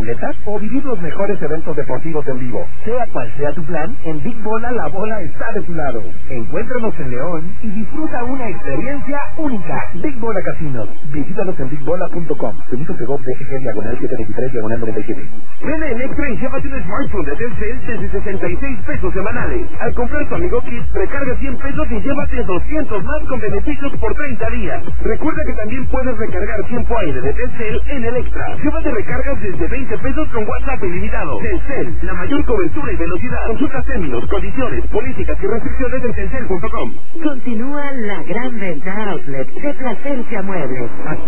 ruletas o vivir los mejores eventos deportivos en vivo. Sea cual sea tu plan, en Big Bola la bola está de tu lado. Encuéntranos en León y disfruta una experiencia única. Big Bola Casinos. Visítanos en bigbola.com. Permiso Segov DG diagonal 723 diagonal 97. Ven en Extra y llévate un smartphone de Telcel desde 66 pesos semanales. Al comprar tu Amigo Kit, recarga 100 pesos y llévate 200 más con beneficios por 30 días. Recuerda que también puedes recargar tiempo aire de Telcel en el Extra. Llévate recargas desde 20 pesos con WhatsApp ilimitado. Telcel, la mayor cobertura y velocidad. Consulta términos, condiciones, políticas y restricciones en telcel.com. Continúa la gran venta outlet de Plasencia Muebles.